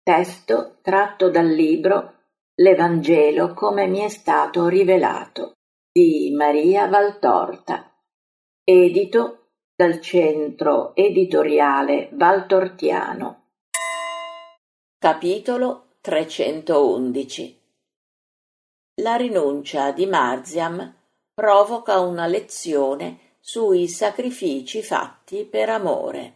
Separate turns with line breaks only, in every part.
Testo tratto dal libro L'Evangelo come mi è stato rivelato di Maria Valtorta, edito dal Centro Editoriale Valtortiano. Capitolo 311. La rinuncia di Marziam provoca una lezione sui sacrifici fatti per amore.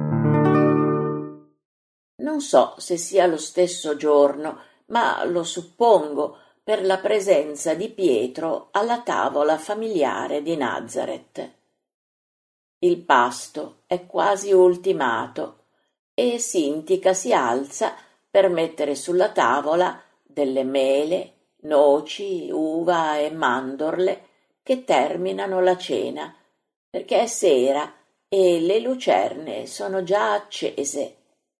Non so se sia lo stesso giorno, ma lo suppongo per la presenza di Pietro alla tavola familiare di Nazaret. Il pasto è quasi ultimato e Sintica si alza per mettere sulla tavola delle mele, noci, uva e mandorle che terminano la cena, perché è sera e le lucerne sono già accese.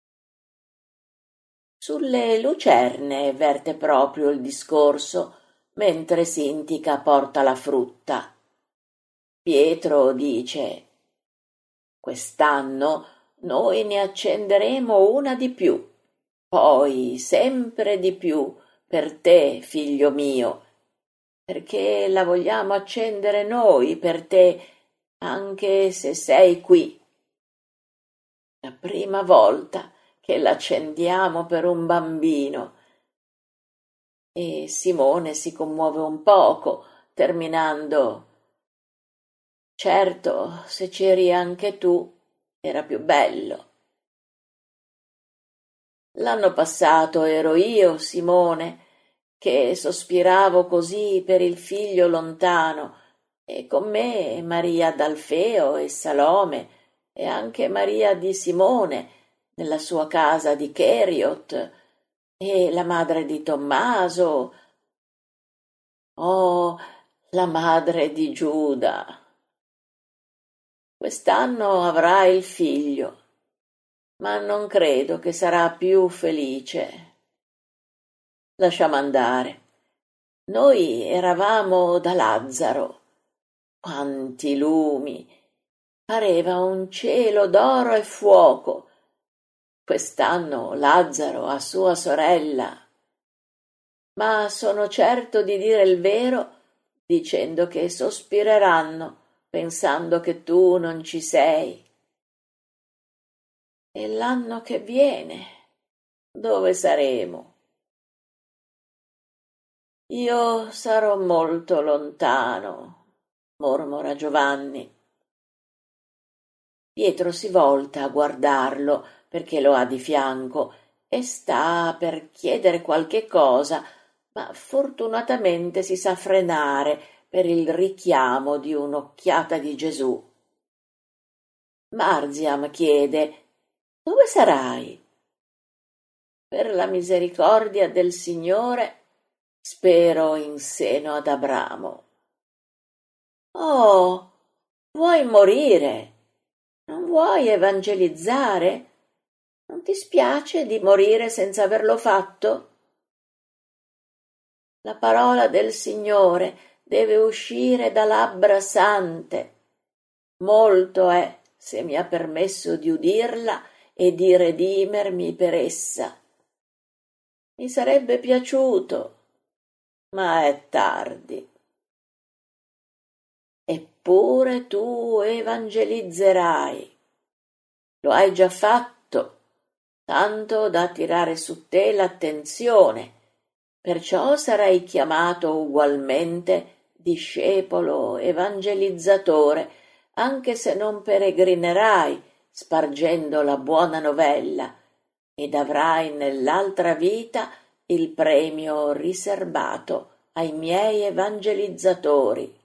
Sulle lucerne verte proprio il discorso, mentre Sintica porta la frutta. Pietro dice: «Quest'anno noi ne accenderemo una di più, poi sempre di più per te, figlio mio, perché la vogliamo accendere noi per te, anche se sei qui. La prima volta che l'accendiamo per un bambino». E Simone si commuove un poco, terminando: «Certo, se c'eri anche tu, era più bello». L'anno passato ero io, Simone, che sospiravo così per il figlio lontano, e con me Maria d'Alfeo e Salome, e anche Maria di Simone, nella sua casa di Cheriot, e la madre di Tommaso. Oh, la madre di Giuda. Quest'anno avrà il figlio, ma non credo che sarà più felice. Lasciamo andare. Noi eravamo da Lazzaro. Quanti lumi! Pareva un cielo d'oro e fuoco. Quest'anno Lazzaro ha sua sorella. Ma sono certo di dire il vero dicendo che sospireranno pensando che tu non ci sei. E l'anno che viene, dove saremo? Io sarò molto lontano, mormora Giovanni. Pietro si volta a guardarlo perché lo ha di fianco e sta per chiedere qualche cosa, ma fortunatamente si sa frenare per il richiamo di un'occhiata di Gesù. Marziam chiede: «Dove sarai?» «Per la misericordia del Signore, spero in seno ad Abramo». «Oh, vuoi morire? Non vuoi evangelizzare? Non ti spiace di morire senza averlo fatto?» La parola del Signore deve uscire da labbra sante. Molto è se mi ha permesso di udirla e di redimermi per essa. Mi sarebbe piaciuto, ma è tardi. Eppure tu evangelizzerai. Lo hai già fatto, tanto da tirare su te l'attenzione, perciò sarai chiamato ugualmente discepolo evangelizzatore, anche se non peregrinerai spargendo la buona novella, ed avrai nell'altra vita il premio riservato ai miei evangelizzatori.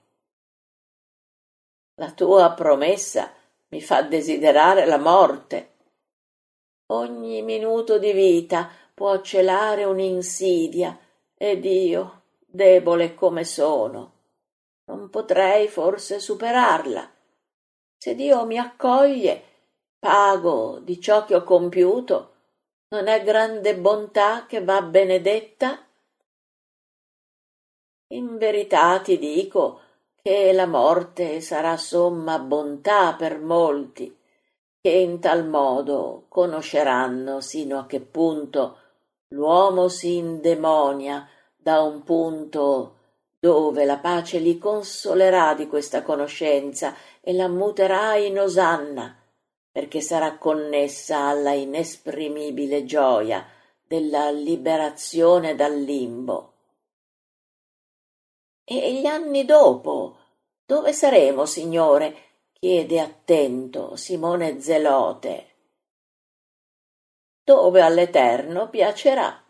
La tua promessa mi fa desiderare la morte. Ogni minuto di vita può celare un'insidia, ed io, debole come sono, non potrei forse superarla. Se Dio mi accoglie, pago di ciò che ho compiuto. Non è grande bontà che va benedetta? In verità ti dico che la morte sarà somma bontà per molti, che in tal modo conosceranno sino a che punto l'uomo si indemonia da un punto dove la pace li consolerà di questa conoscenza e la muterà in osanna, perché sarà connessa alla inesprimibile gioia della liberazione dal limbo. E gli anni dopo, dove saremo, Signore? Chiede attento Simone Zelote. Dove all'Eterno piacerà.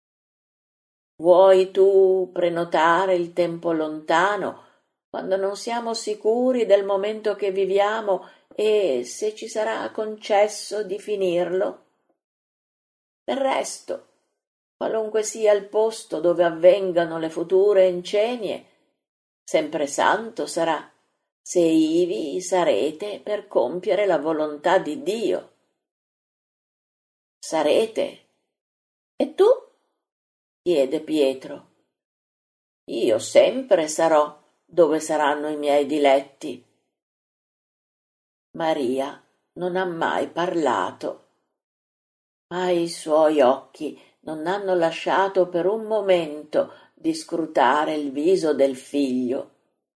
Vuoi tu prenotare il tempo lontano, quando non siamo sicuri del momento che viviamo e se ci sarà concesso di finirlo? Del resto, qualunque sia il posto dove avvengano le future incenie, sempre santo sarà, se ivi sarete per compiere la volontà di Dio. Sarete. E tu? Chiede Pietro. Io sempre sarò dove saranno i miei diletti. Maria non ha mai parlato, ma i suoi occhi non hanno lasciato per un momento di scrutare il viso del figlio.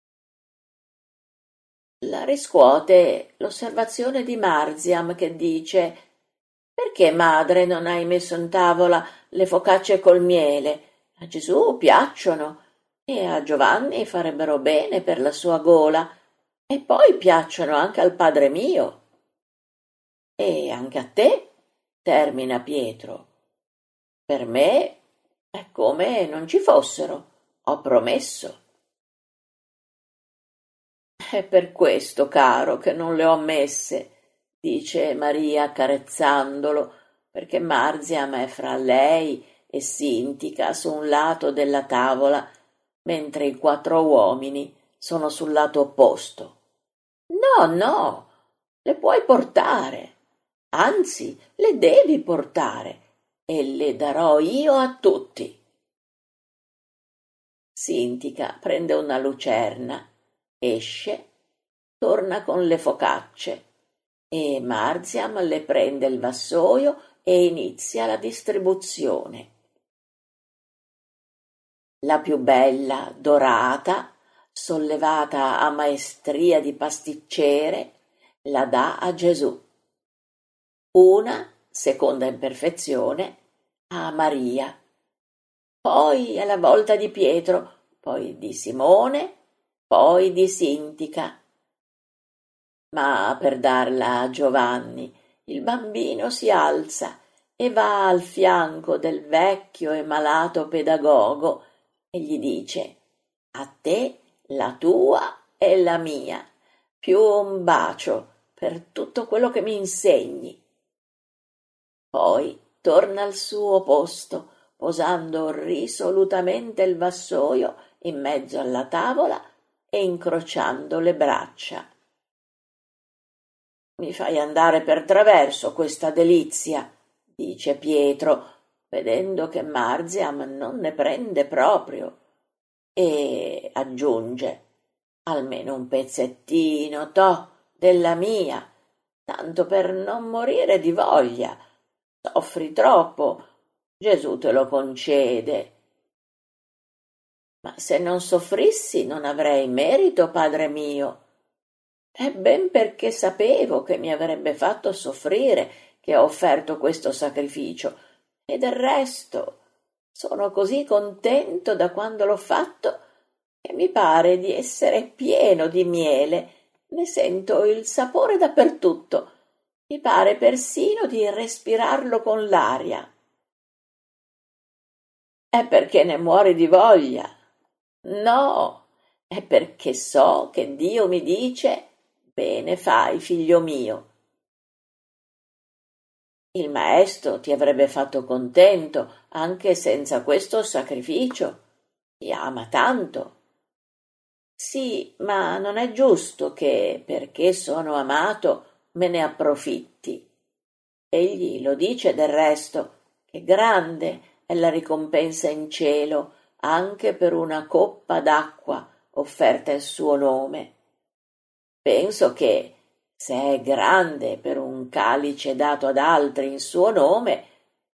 La riscuote l'osservazione di Marziam che dice: «Perché, madre, non hai messo in tavola le focacce col miele? A Gesù piacciono e a Giovanni farebbero bene per la sua gola, e poi piacciono anche al padre mio». «E anche a te», termina Pietro. «Per me è come non ci fossero, ho promesso». «È per questo, caro, che non le ho messe», dice Maria accarezzandolo, perché Marziam è fra lei e Sintica su un lato della tavola, mentre i 4 uomini sono sul lato opposto. «No, no, le puoi portare, anzi, le devi portare, e le darò io a tutti». Sintica prende una lucerna, esce, torna con le focacce e Marziam le prende il vassoio e inizia la distribuzione. La più bella, dorata, sollevata a maestria di pasticcere, la dà a Gesù. Una, seconda in perfezione, a Maria. Poi è la volta di Pietro, poi di Simone, poi di Sintica. Ma per darla a Giovanni, il bambino si alza e va al fianco del vecchio e malato pedagogo e gli dice: «A te la tua e la mia, più un bacio per tutto quello che mi insegni». Poi torna al suo posto, posando risolutamente il vassoio in mezzo alla tavola e incrociando le braccia. «Mi fai andare per traverso questa delizia», dice Pietro, vedendo che Marziam non ne prende proprio, e aggiunge: «Almeno un pezzettino, toh, della mia, tanto per non morire di voglia. Soffri troppo, Gesù te lo concede». «Ma se non soffrissi non avrei merito, padre mio». «È ben perché sapevo che mi avrebbe fatto soffrire che ho offerto questo sacrificio, e del resto sono così contento da quando l'ho fatto che mi pare di essere pieno di miele, ne sento il sapore dappertutto, mi pare persino di respirarlo con l'aria». «È perché ne muori di voglia». «No, è perché so che Dio mi dice: bene fai, figlio mio». Il maestro ti avrebbe fatto contento anche senza questo sacrificio. Ti ama tanto. Sì, ma non è giusto che, perché sono amato, me ne approfitti. Egli lo dice del resto, che grande è la ricompensa in cielo anche per una coppa d'acqua offerta in suo nome. Penso che, se è grande per un calice dato ad altri in suo nome,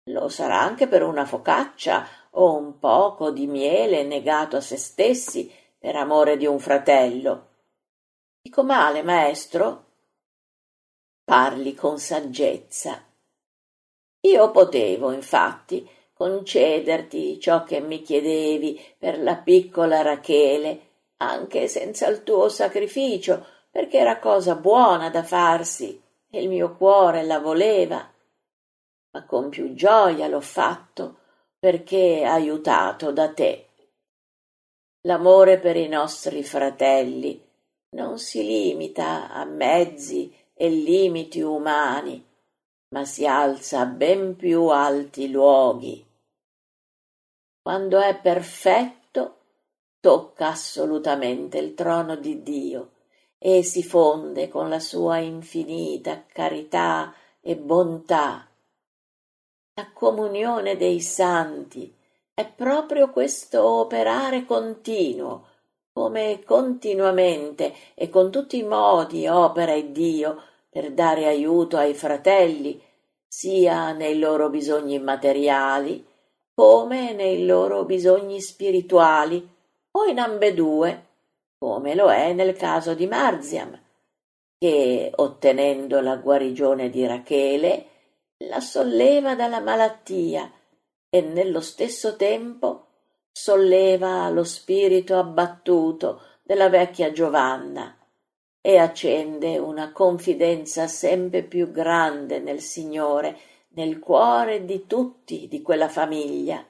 lo sarà anche per una focaccia o un poco di miele negato a se stessi per amore di un fratello. Dico male, maestro? Parli con saggezza. Io potevo, infatti, concederti ciò che mi chiedevi per la piccola Rachele, anche senza il tuo sacrificio, perché era cosa buona da farsi e il mio cuore la voleva. Ma con più gioia l'ho fatto, perché aiutato da te. L'amore per i nostri fratelli non si limita a mezzi e limiti umani, ma si alza a ben più alti luoghi. Quando è perfetto, tocca assolutamente il trono di Dio e si fonde con la sua infinita carità e bontà. La comunione dei santi è proprio questo operare continuo, come continuamente e con tutti i modi opera il Dio per dare aiuto ai fratelli, sia nei loro bisogni materiali come nei loro bisogni spirituali, o in ambedue, come lo è nel caso di Marziam, che, ottenendo la guarigione di Rachele, la solleva dalla malattia e nello stesso tempo solleva lo spirito abbattuto della vecchia Giovanna e accende una confidenza sempre più grande nel Signore, nel cuore di tutti di quella famiglia.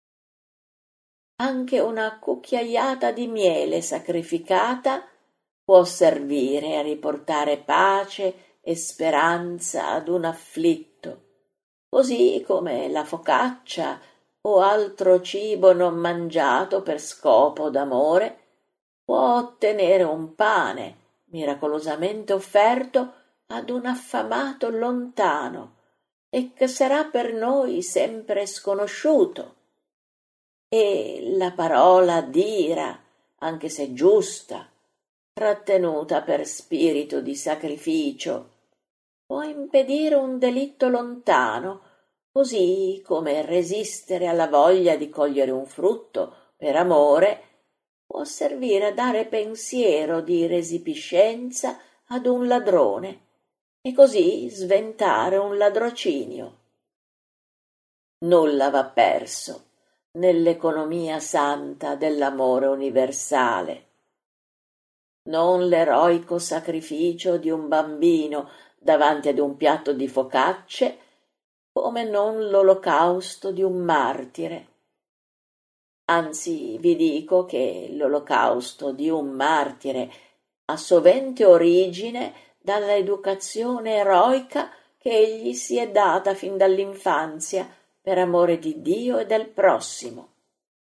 Anche una cucchiaiata di miele sacrificata può servire a riportare pace e speranza ad un afflitto, così come la focaccia o altro cibo non mangiato per scopo d'amore può ottenere un pane miracolosamente offerto ad un affamato lontano e che sarà per noi sempre sconosciuto. E la parola d'ira, anche se giusta, trattenuta per spirito di sacrificio, può impedire un delitto lontano, così come resistere alla voglia di cogliere un frutto per amore può servire a dare pensiero di resipiscenza ad un ladrone e così sventare un ladrocinio. Nulla va perso nell'economia santa dell'amore universale. Non l'eroico sacrificio di un bambino davanti ad un piatto di focacce, come non l'olocausto di un martire. Anzi, vi dico che l'olocausto di un martire ha sovente origine dalla educazione eroica che egli si è data fin dall'infanzia per amore di Dio e del prossimo.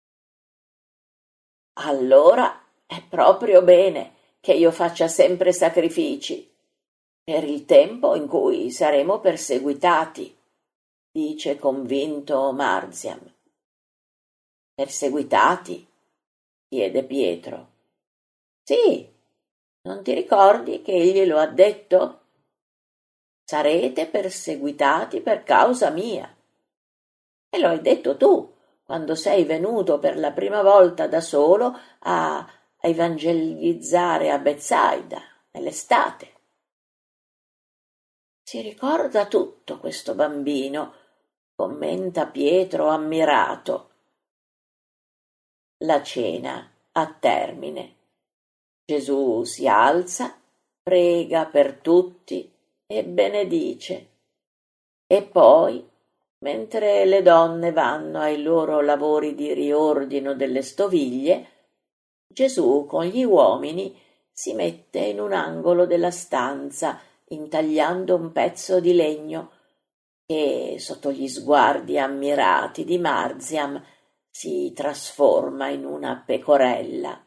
Allora è proprio bene che io faccia sempre sacrifici per il tempo in cui saremo perseguitati, dice convinto Marziam. Perseguitati? Chiede Pietro. Sì, non ti ricordi che egli lo ha detto? Sarete perseguitati per causa mia. E lo hai detto tu, quando sei venuto per la prima volta da solo a evangelizzare a Betsaida, nell'estate. Si ricorda tutto questo bambino, commenta Pietro ammirato. La cena a termine. Gesù si alza, prega per tutti e benedice. E poi, mentre le donne vanno ai loro lavori di riordino delle stoviglie, Gesù con gli uomini si mette in un angolo della stanza, intagliando un pezzo di legno che, sotto gli sguardi ammirati di Marziam, si trasforma in una pecorella.